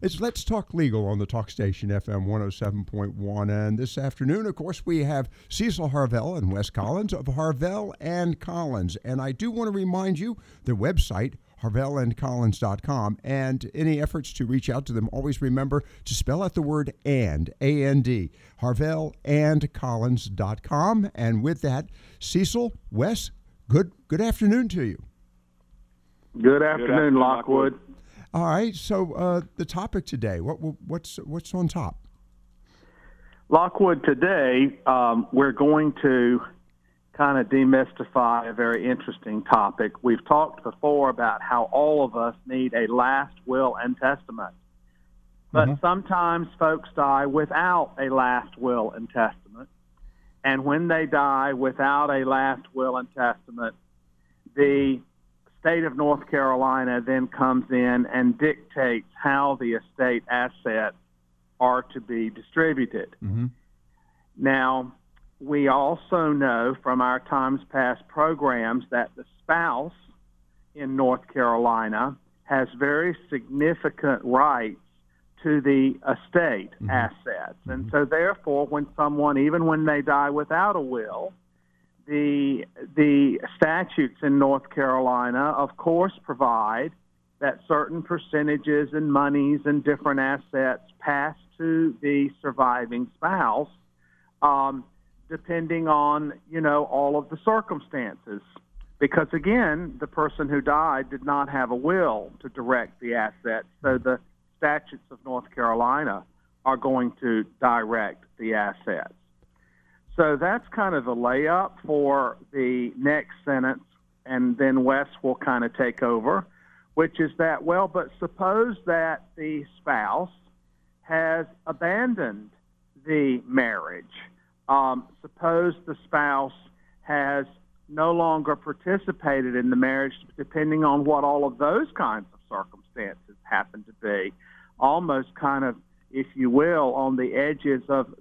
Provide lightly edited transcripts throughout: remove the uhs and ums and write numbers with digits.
It's Let's Talk Legal on the Talk Station FM 107.1. And this afternoon, of course, we have Cecil Harvell and Wes Collins of Harvell and Collins. And I do want to remind you, their website, harvellandcollins.com, and any efforts to reach out to them, always remember to spell out the word and, A-N-D, harvellandcollins.com. And with that, Cecil, Wes, good afternoon to you. Good afternoon, Lockwood. All right, so the topic today, what's on top? Lockwood, today we're going to kind of demystify a very interesting topic. We've talked before about how all of us need a last will and testament. But sometimes folks die without a last will and testament. And when they die without a last will and testament, the state of North Carolina then comes in and dictates how the estate assets are to be distributed. Now, we also know from our times past programs that the spouse in North Carolina has very significant rights to the estate assets. And so therefore, when someone, even when they die without a will, the statutes in North Carolina, of course, provide that certain percentages and monies and different assets pass to the surviving spouse, depending on, all of the circumstances. Because, again, the person who died did not have a will to direct the assets, so the statutes of North Carolina are going to direct the assets. So that's kind of the layup for the next sentence, and then Wes will kind of take over, which is that, but suppose that the spouse has abandoned the marriage. Suppose the spouse has no longer participated in the marriage, depending on what all of those kinds of circumstances happen to be, almost kind of, if you will, on the edges of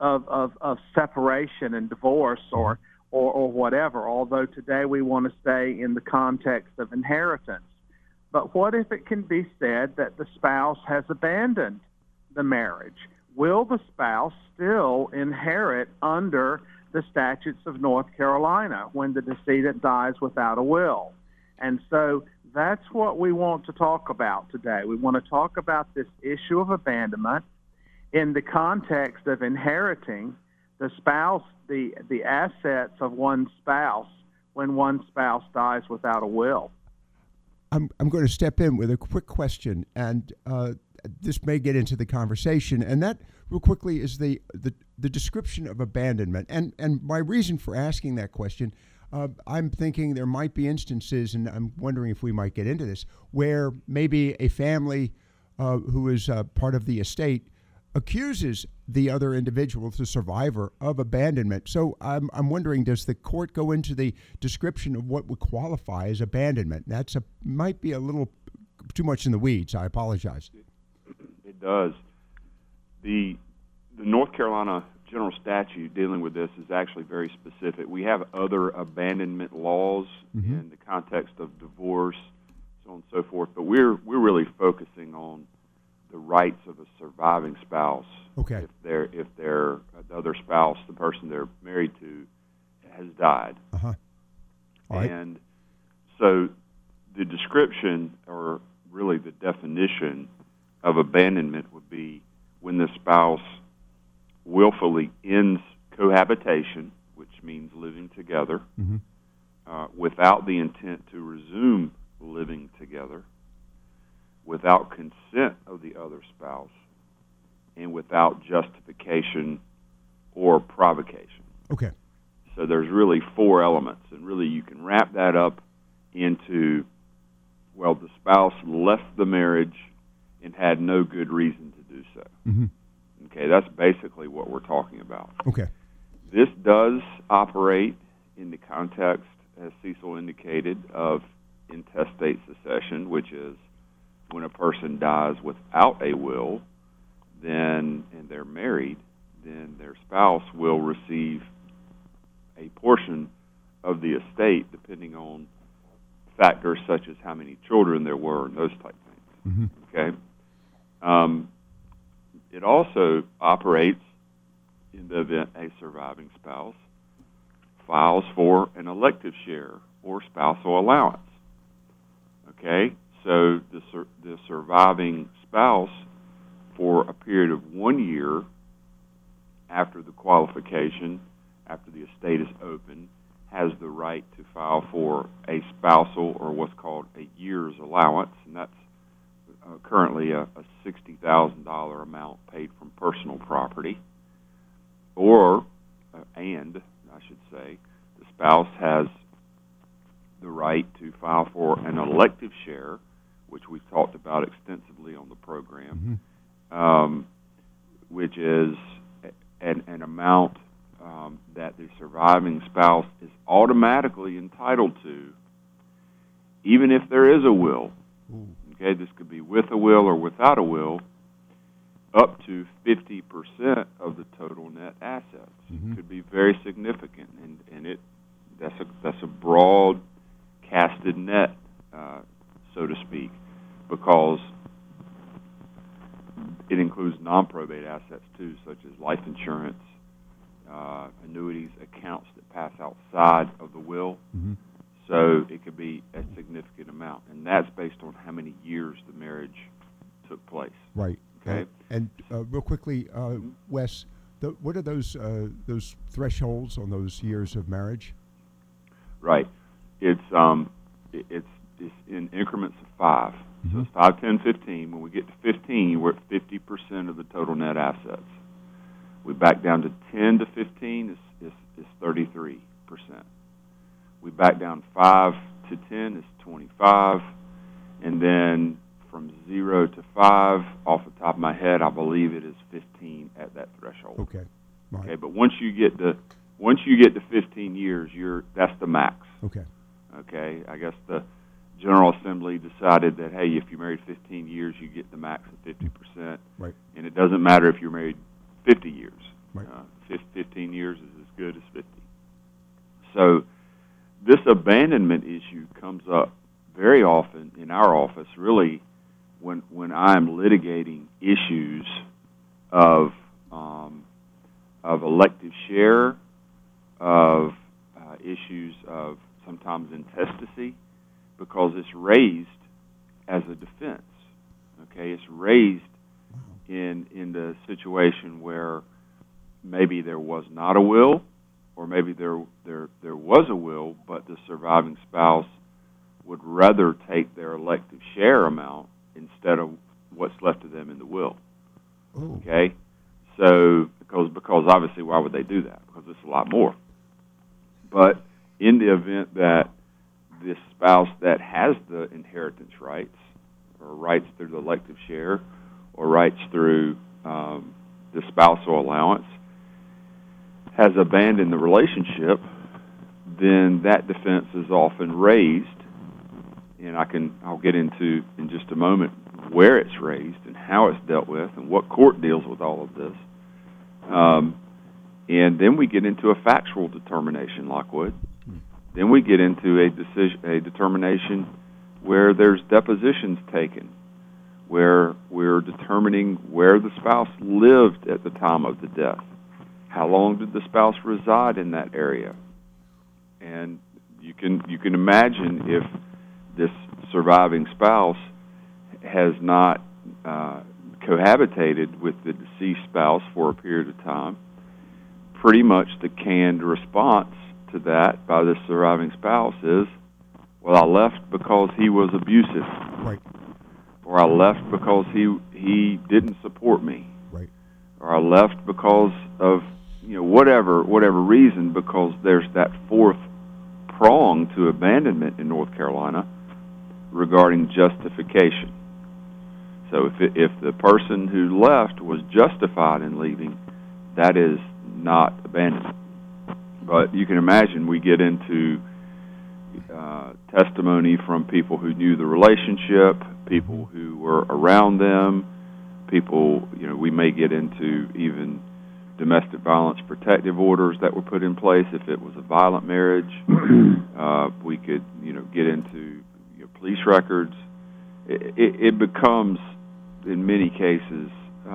separation and divorce or whatever, although today we want to stay in the context of inheritance. But what if it can be said that the spouse has abandoned the marriage? Will the spouse still inherit under the statutes of North Carolina when the decedent dies without a will? And so that's what we want to talk about today. We want to talk about this issue of abandonment in the context of inheriting the spouse, the assets of one spouse when one spouse dies without a will. I'm going to step in with a quick question, and this may get into the conversation, and that real quickly is the description of abandonment. And my reason for asking that question, I'm thinking there might be instances, and I'm wondering if we might get into this, where maybe a family who is part of the estate accuses the other individual, the survivor, of abandonment. So I'm wondering, does the court go into the description of what would qualify as abandonment? That's might be a little too much in the weeds. I apologize. It does. The North Carolina general statute dealing with this is actually very specific. We have other abandonment laws in the context of divorce, so on and so forth, but we're really focusing on the rights of a surviving spouse. Okay. If the other spouse, the person they're married to, has died. All right. And so the description, or really the definition of abandonment, would be when the spouse willfully ends cohabitation, which means living together, without the intent to resume living together, without consent of the other spouse, and without justification or provocation. Okay. So there's really four elements, and really you can wrap that up into, the spouse left the marriage and had no good reason to do so. Okay, that's basically what we're talking about. Okay. This does operate in the context, as Cecil indicated, of intestate succession, which is when a person dies without a will, and they're married, then their spouse will receive a portion of the estate, depending on factors such as how many children there were and those type things. Okay, It also operates in the event a surviving spouse files for an elective share or spousal allowance. Okay, so the surviving spouse, for a period of 1 year after the qualification, after the estate is open, has the right to file for a spousal or what's called a year's allowance, and that's currently a $60,000 amount paid from personal property. Or, and I should say, the spouse has the right to file for an elective share, which we've talked about extensively on the program, which is an amount that the surviving spouse is automatically entitled to, even if there is a will. Okay, this could be with a will or without a will, up to 50% of the total net assets. It could be very significant, and that's a broad casted net, so to speak, because it includes non-probate assets too, such as life insurance, annuities, accounts that pass outside of the will. So it could be a significant amount, and that's based on how many years the marriage took place. Right. Okay. And real quickly, Wes, what are those thresholds on those years of marriage? Right. It's in increments of 5. So it's 5, 10, 15. When we get to 15, we're at 50% of the total net assets. We back down to 10 to 15 is 33%. We back down 5 to 10 is 25, and then from 0 to 5, off the top of my head, I believe it is 15 at that threshold. Okay. Right. Okay, but once you get to 15 years, that's the max. Okay. Okay, I guess the General Assembly decided that, hey, if you're married 15 years, you get the max of 50%. Right. And it doesn't matter if you're married 50 years. Right. 15 years is as good as 50. So this abandonment issue comes up very often in our office, really, when I'm litigating issues of elective share, of issues of sometimes intestacy, because it's raised as a defense. Okay, it's raised in the situation where maybe there was not a will, or maybe there was a will, but the surviving spouse would rather take their elective share amount instead of what's left to them in the will. Oh. Okay, so because obviously, why would they do that? Because it's a lot more. But in the event that this spouse that has the inheritance rights, or rights through the elective share, or rights through the spousal allowance, has abandoned the relationship, then that defense is often raised, and I'll get into in just a moment where it's raised and how it's dealt with and what court deals with all of this. And then we get into a factual determination, Lockwood. Then we get into a determination where there's depositions taken, where we're determining where the spouse lived at the time of the death. How long did the spouse reside in that area? And you can imagine if this surviving spouse has not cohabitated with the deceased spouse for a period of time, pretty much the canned response to that by the surviving spouse is, well, I left because he was abusive. Right. Or I left because he didn't support me. Right. Or I left because of whatever reason, because there's that fourth prong to abandonment in North Carolina regarding justification. So if the person who left was justified in leaving, that is not abandonment. But you can imagine we get into testimony from people who knew the relationship, people who were around them, people, we may get into even domestic violence protective orders that were put in place if it was a violent marriage. We could, get into police records. It becomes in many cases,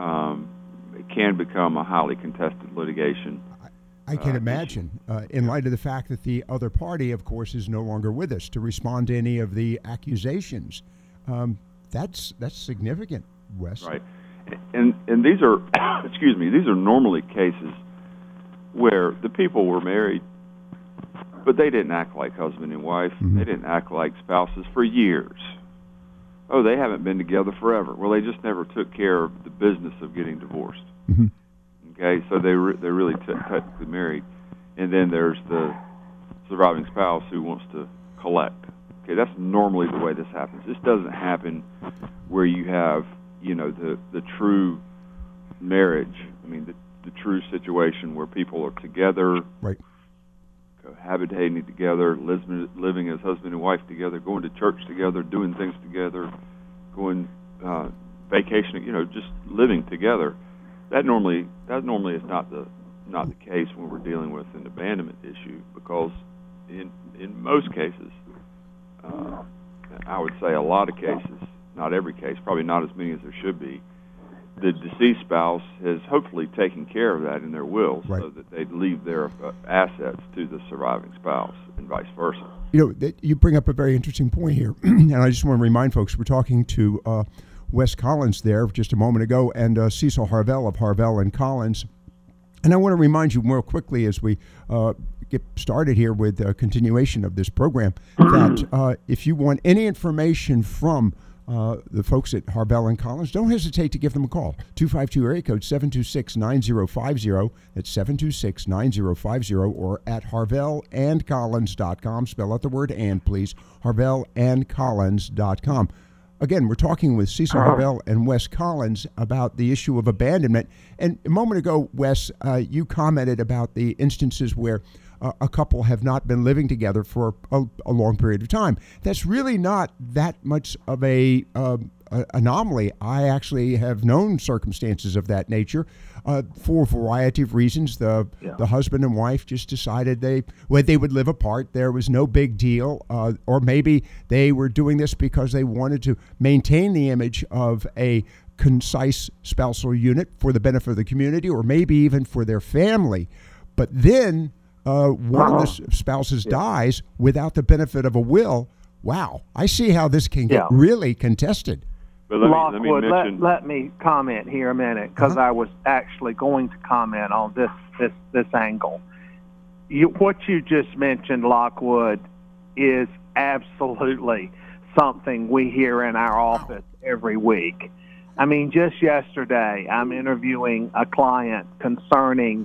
it can become a highly contested litigation. I can imagine, in light of the fact that the other party, of course, is no longer with us to respond to any of the accusations. That's significant, Wes. Right, and these are, excuse me, these are normally cases where the people were married, but they didn't act like husband and wife. Mm-hmm. They didn't act like spouses for years. Oh, they haven't been together forever. Well, they just never took care of the business of getting divorced. Mm-hmm. Okay, so they're really technically married, and then there's the surviving spouse who wants to collect. Okay, that's normally the way this happens. This doesn't happen where you have, the true marriage. I mean, the true situation where people are together, right, cohabitating together, living as husband and wife together, going to church together, doing things together, going vacationing, just living together. That normally is not the case when we're dealing with an abandonment issue, because in most cases, I would say a lot of cases, not every case, probably not as many as there should be, the deceased spouse has hopefully taken care of that in their will, right, so that they leave their assets to the surviving spouse and vice versa. You bring up a very interesting point here, and I just want to remind folks, we're talking to Wes Collins there just a moment ago, and Cecil Harvell of Harvell and Collins. And I want to remind you more quickly as we get started here with a continuation of this program that if you want any information from the folks at Harvell and Collins, don't hesitate to give them a call. 252 area code 726-9050. That's 726-9050, or at harvellandcollins.com. Spell out the word "and," please. harvellandcollins.com. Again, we're talking with Cecil Harvell and Wes Collins about the issue of abandonment. And a moment ago, Wes, you commented about the instances where a couple have not been living together for a long period of time. That's really not that much of a anomaly. I actually have known circumstances of that nature. For a variety of reasons, the husband and wife just decided they would live apart. There was no big deal, or maybe they were doing this because they wanted to maintain the image of a concise spousal unit for the benefit of the community, or maybe even for their family. But then one of the spouses dies without the benefit of a will. Wow, I see how this can get really contested. But let me comment here a minute, because I was actually going to comment on this angle. What you just mentioned, Lockwood, is absolutely something we hear in our office every week. I mean, just yesterday, I'm interviewing a client concerning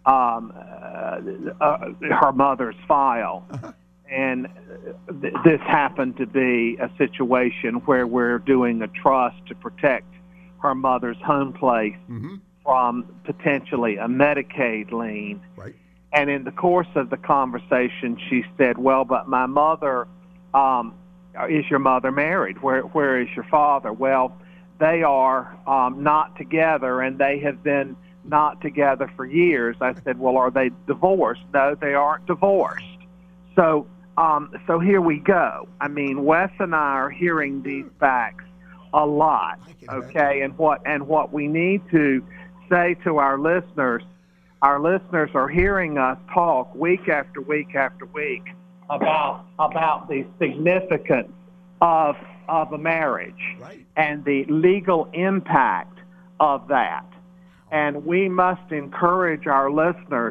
her mother's file. And this happened to be a situation where we're doing a trust to protect her mother's home place from potentially a Medicaid lien. Right. And in the course of the conversation, she said, well, but my mother, is your mother married? Where is your father? Well, they are not together, and they have been not together for years. I said, well, are they divorced? No, they aren't divorced. So here we go. I mean, Wes and I are hearing these facts a lot, okay? And what we need to say to our listeners are hearing us talk week after week after week about the significance of a marriage, right, and the legal impact of that. And we must encourage our listeners,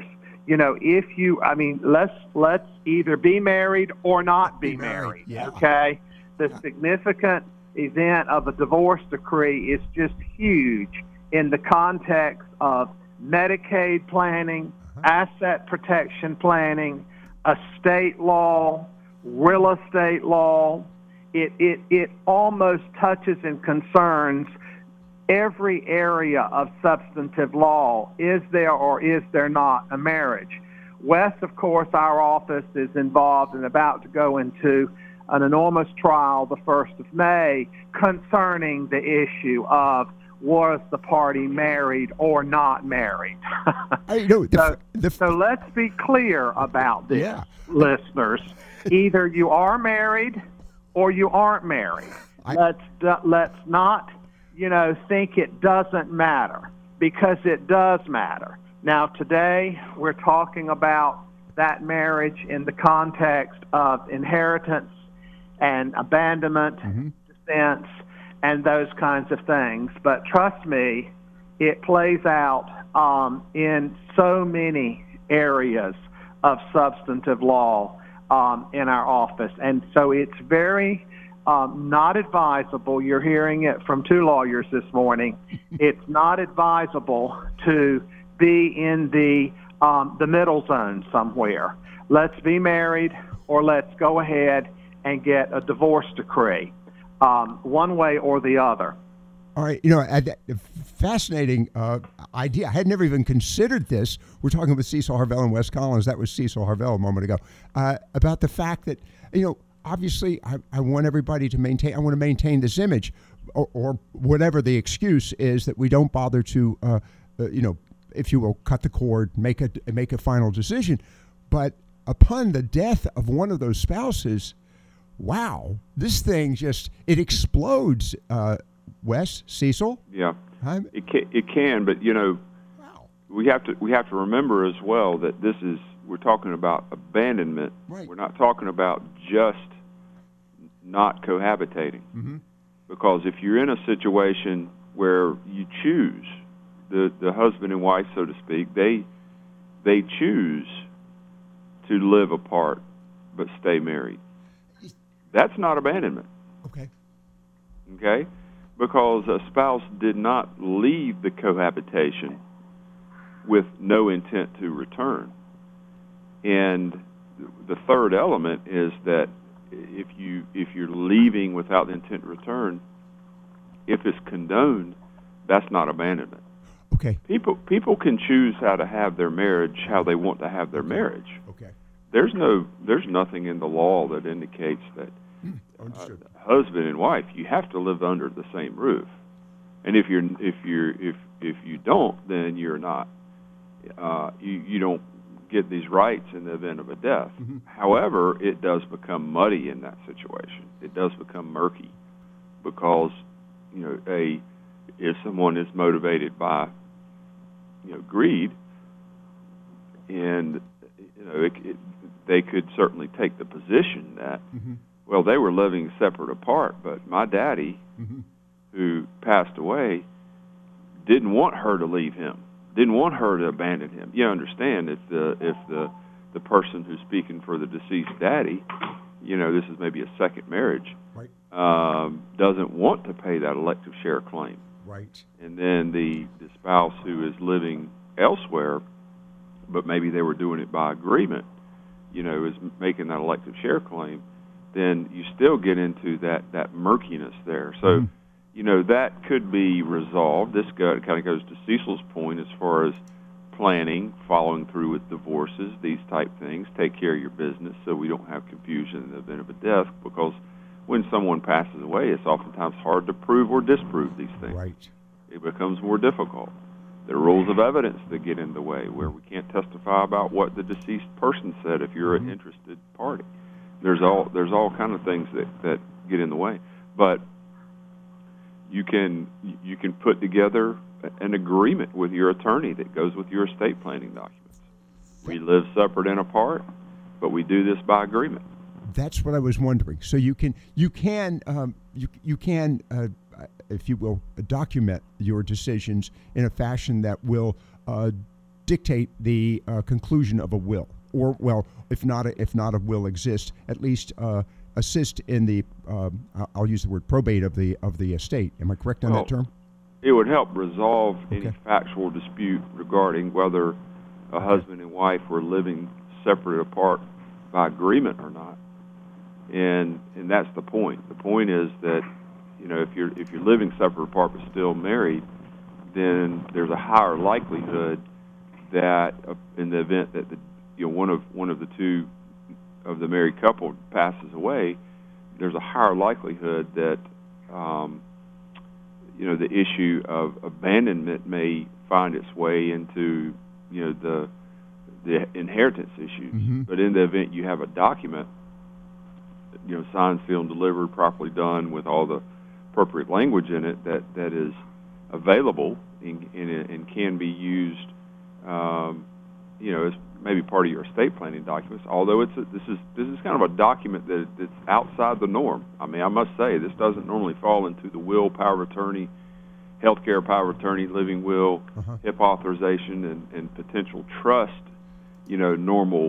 let's either be married or not be married, okay? The significant event of a divorce decree is just huge in the context of Medicaid planning, asset protection planning, estate law, real estate law. It almost touches and concerns every area of substantive law. Is there or is there not a marriage? Wes, of course, our office is involved and about to go into an enormous trial the 1st of May concerning the issue of was the party married or not married. So let's be clear about this, listeners. Either you are married or you aren't married. Let's not think it doesn't matter, because it does matter. Now, today we're talking about that marriage in the context of inheritance and abandonment, descents, and those kinds of things. But trust me, it plays out in so many areas of substantive law in our office. And so it's very not advisable. You're hearing it from two lawyers this morning. It's not advisable to be in the middle zone somewhere. Let's be married, or let's go ahead and get a divorce decree, one way or the other. All right, fascinating idea. I had never even considered this. We're talking with Cecil Harvell and Wes Collins. That was Cecil Harvell a moment ago, about the fact that, obviously I want everybody to I want to maintain this image, or whatever the excuse is, that we don't bother to, if you will, cut the cord, make a final decision. But upon the death of one of those spouses, wow, this thing it explodes. Wes, Cecil? Yeah, it can, but wow. we have to remember as well that we're talking about abandonment. Right. We're not talking about just not cohabitating, because if you're in a situation where you choose, the husband and wife, so to speak, they choose to live apart but stay married. That's not abandonment. Okay? Because a spouse did not leave the cohabitation with no intent to return. And the third element is that if you're leaving without the intent to return, if it's condoned, that's not abandonment. Okay. People can choose how to have their marriage, how they want to have their marriage. Okay. There's nothing in the law that indicates that husband and wife, you have to live under the same roof. And if you don't, then you're not. You don't get these rights in the event of a death. However, it does become muddy in that situation. It does become murky, because if someone is motivated by greed, and they could certainly take the position that well, they were living separate apart, but my daddy, who passed away, didn't want her to leave him, didn't want her to abandon him. You understand, if the person who's speaking for the deceased daddy, this is maybe a second marriage, right, doesn't want to pay that elective share claim. Right. And then the spouse who is living elsewhere, but maybe they were doing it by agreement, is making that elective share claim, then you still get into that murkiness there. So, that could be resolved. This kind of goes to Cecil's point as far as planning, following through with divorces, these type things. Take care of your business so we don't have confusion in the event of a death, because when someone passes away, it's oftentimes hard to prove or disprove these things. Right. It becomes more difficult. There are rules of evidence that get in the way, where we can't testify about what the deceased person said if you're an interested party. There's all kind of things that get in the way, but you can put together an agreement with your attorney that goes with your estate planning documents. We live separate and apart, but we do this by agreement. That's what I was wondering. So you can if you will, document your decisions in a fashion that will dictate the conclusion of a will. Or, well, if not a will exists, at least assist in the I'll use the word probate of the estate. Am I correct on that term? It would help resolve any factual dispute regarding whether a husband and wife were living separate apart by agreement or not. And that's the point. The point is that if you're living separate apart but still married, then there's a higher likelihood that in the event that one of the two of the married couple passes away, there's a higher likelihood that the issue of abandonment may find its way into the inheritance issues. But in the event you have a document, signed, sealed, and delivered, properly done with all the appropriate language in it that is available and can be used, as maybe part of your estate planning documents. Although this is kind of a document that's outside the norm. I mean, I must say this doesn't normally fall into the will, power of attorney, healthcare power of attorney, living will, HIP authorization, and potential trust. Normal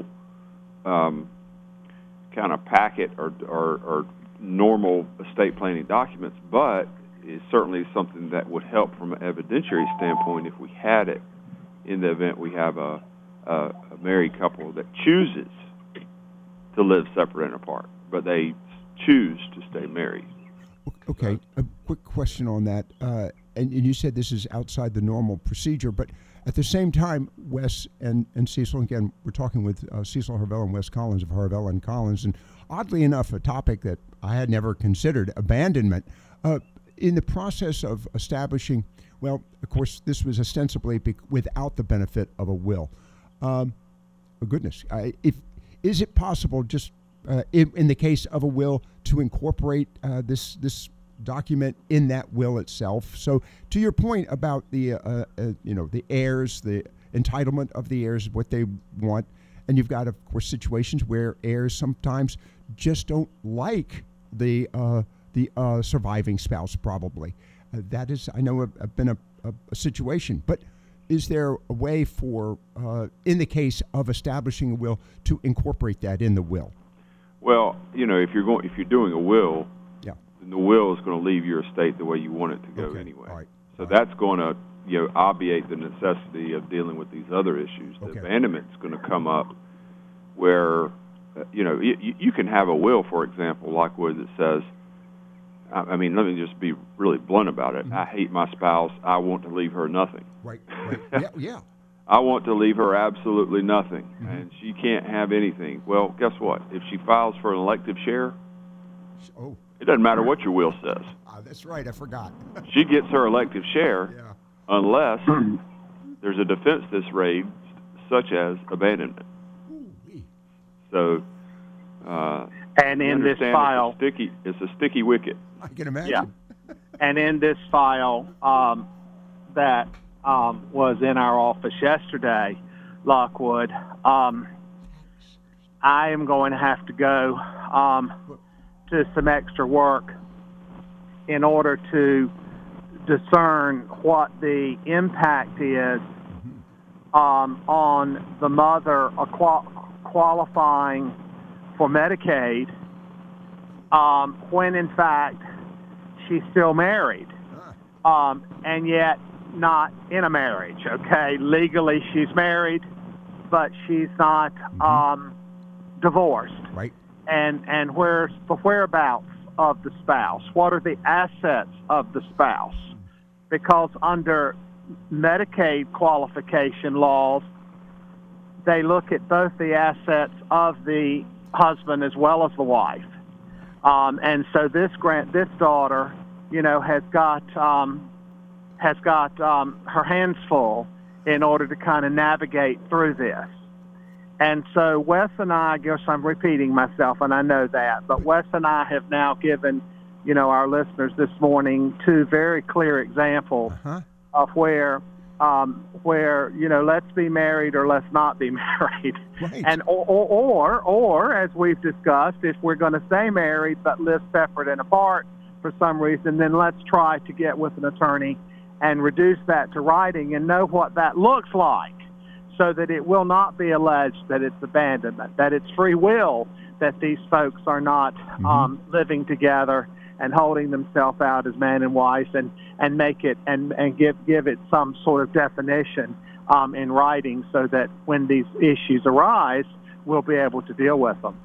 kind of packet or normal estate planning documents, but it's certainly something that would help from an evidentiary standpoint if we had it in the event we have a married couple that chooses to live separate and apart, but they choose to stay married. Okay, a quick question on that. And you said this is outside the normal procedure, but at the same time, Wes and Cecil, again, we're talking with Cecil Harvell and Wes Collins of Harvell and Collins, and oddly enough, a topic that I had never considered, abandonment. In the process of establishing, well, of course, this was ostensibly without the benefit of a will. Goodness, is it possible just in the case of a will to incorporate this document in that will itself? So, to your point about the the heirs, the entitlement of the heirs, what they want, and you've got, of course, situations where heirs sometimes just don't like the surviving spouse. Probably that is, I know, been a situation, but. Is there a way for, in the case of establishing a will, to incorporate that in the will? Well, if you're doing a will, then the will is going to leave your estate the way you want it to go anyway. All right. So that's going to obviate the necessity of dealing with these other issues. The abandonment is going to come up where you can have a will, for example, like where it says. I mean, let me just be really blunt about it. I hate my spouse. I want to leave her nothing. Right. Yeah. I want to leave her absolutely nothing, and she can't have anything. Well, guess what? If she files for an elective share, it doesn't matter what your will says. That's right. I forgot. She gets her elective share unless there's a defense that's raised, such as abandonment. So, and in this file, it's a sticky wicket. I can imagine. Yeah. And in this file that was in our office yesterday, Lockwood, I am going to have to go to some extra work in order to discern what the impact is on the mother qualifying for Medicaid when in fact she's still married and yet not in a marriage. Okay, legally she's married, but she's not divorced. Right. And where's the whereabouts of the spouse? What are the assets of the spouse? Because under Medicaid qualification laws, they look at both the assets of the husband as well as the wife. And so this daughter, has got her hands full in order to kind of navigate through this. And so Wes and I guess I'm repeating myself, and I know that, but Wes and I have now given, our listeners this morning two very clear examples of where, let's be married or let's not be married. Right. And or as we've discussed, if we're going to stay married but live separate and apart for some reason, then let's try to get with an attorney and reduce that to writing and know what that looks like, so that it will not be alleged that it's abandonment, that it's free will, that these folks are not living together and holding themselves out as man and wife, and make it and give it some sort of definition in writing, so that when these issues arise, we'll be able to deal with them.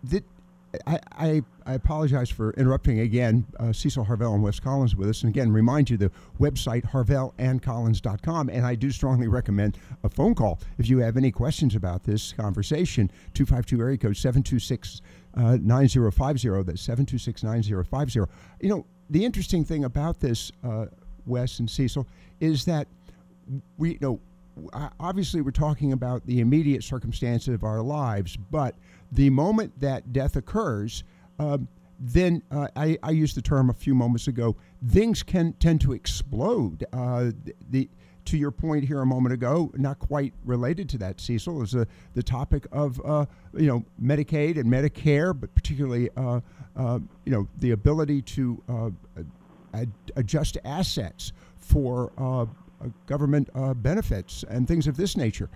I apologize for interrupting again. Cecil Harvell and Wes Collins with us. And again, remind you the website, harvellandcollins.com. And I do strongly recommend a phone call if you have any questions about this conversation. 252 area code 726 9050. That's 726 9050. The interesting thing about this, Wes and Cecil, is that obviously we're talking about the immediate circumstances of our lives, but the moment that death occurs, then I used the term a few moments ago, things can tend to explode. To your point here a moment ago, not quite related to that, Cecil, is the topic of Medicaid and Medicare, but particularly the ability to adjust assets for government benefits and things of this nature.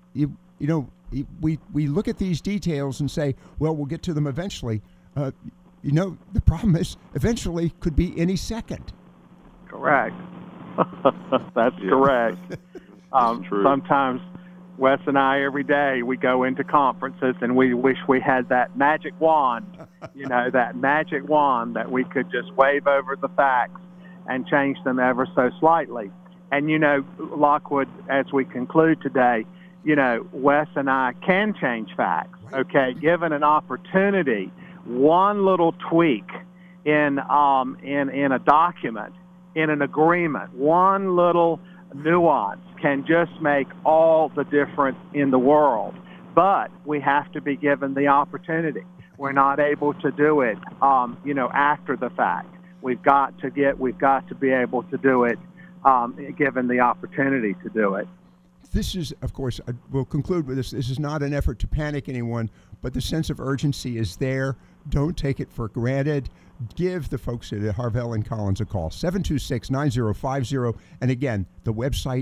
We look at these details and say, well, we'll get to them eventually. The problem is eventually could be any second. Correct. That's correct. True. Sometimes Wes and I, every day, we go into conferences and we wish we had that magic wand, that magic wand that we could just wave over the facts and change them ever so slightly. And, Lockwood, as we conclude today, Wes and I can change facts, okay? Given an opportunity, one little tweak in a document, in an agreement, one little nuance can just make all the difference in the world. But we have to be given the opportunity. We're not able to do it, after the fact. We've got to be able to do it, given the opportunity to do it. This is, of course, we'll conclude with this. This is not an effort to panic anyone, but the sense of urgency is there. Don't take it for granted. Give the folks at Harvell and Collins a call, 726-9050. And again, the website,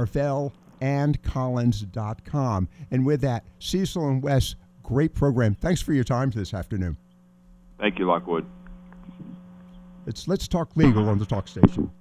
harvellandcollins.com. And with that, Cecil and Wes, great program. Thanks for your time this afternoon. Thank you, Lockwood. Let's talk legal on the Talk Station.